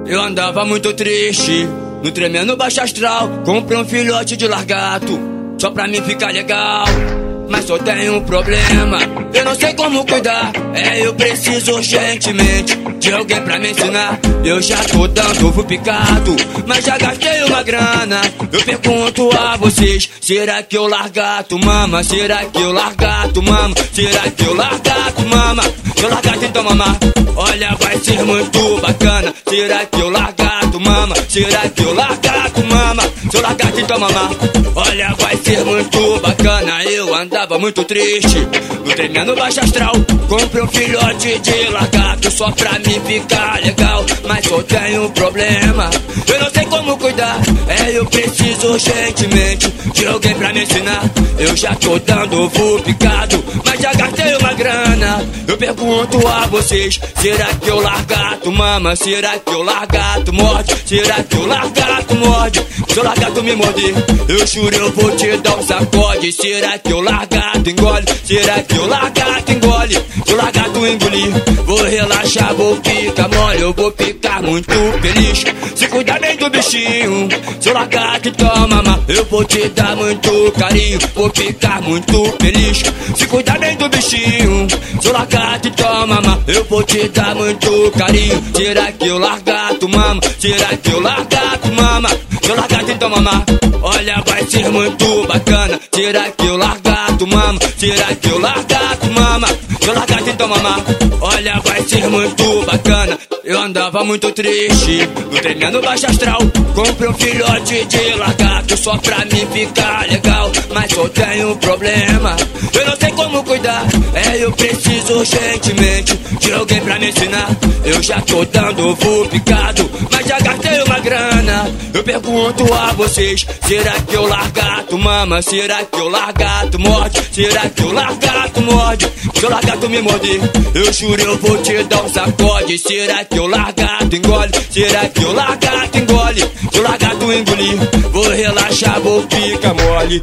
Eu andava muito triste, no tremendo baixo astral. Comprei um filhote de largato, só pra mim ficar legal. Mas só tenho um problema, eu não sei como cuidar. Eu preciso urgentemente de alguém pra me ensinar. Eu já tô dando ovo picado, mas já gastei uma grana. Eu pergunto a vocês, será que eu largato mama? Será que eu largato mama? Será que eu largato mama? Se eu largato então mamar, olha vai ser muito bacana. Será que eu largato mama? Será que eu largato mama? Se eu largato então mamar, olha vai ser muito bacana. Eu andava muito triste, no tremendo baixo astral. Comprei um filhote de largato só pra mim ficar legal. Mas só tenho um problema, eu não sei como cuidar. Eu preciso urgentemente de alguém pra me ensinar. Eu já tô dando ovo picado, mas já gastei uma grana. Eu pergunto a vocês, será que eu largato mama? Será que eu largato morde? Será que eu largato morde? Se eu largato me morder, eu juro eu vou te dar um sacode. Será que eu largato engole? Será que eu largato engole? Se eu largato engolir, vou relaxar, vou ficar mole. Eu vou ficar muito feliz, se cuidar bem do bichinho. Se eu largato então mamar, eu vou te dar muito carinho. Vou ficar muito feliz, se cuidar bem do bichinho. Se eu largato então mamar, eu vou te dar muito carinho. Será que eu largato mama? Será que eu largato mama? Se eu largato então mamar, olha vai ser muito bacana. Será que eu largato mama? Será que eu largato mama? Se eu largato então mamar, olha vai ser muito bacana. Eu andava muito triste, no tremendo baixo astral. Comprei um filhote de largato só pra mim ficar legal. Mas só tenho um problema, eu não sei como cuidar. Eu preciso urgentemente de alguém pra me ensinar. Eu já tô dando ovo picado, mas já gastei uma grana. Eu pergunto a vocês, será que eu largato mama? Será que eu largato morde? Será que eu largato morde? Se eu largato me morder, eu juro eu vou te dar um sacode. Será que eu largato engole? Será que eu largato engole? Se eu largato engolir, vou relaxar, vou ficar mole.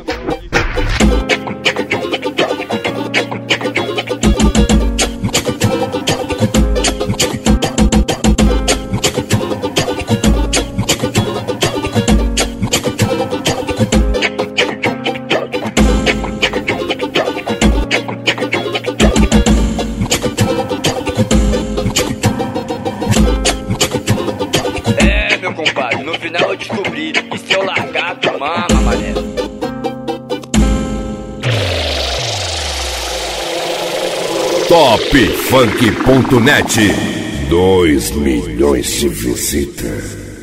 Meu compadre, no final eu descobri que se eu largato mama, mané. Topfunk.net 2 milhões de visitas.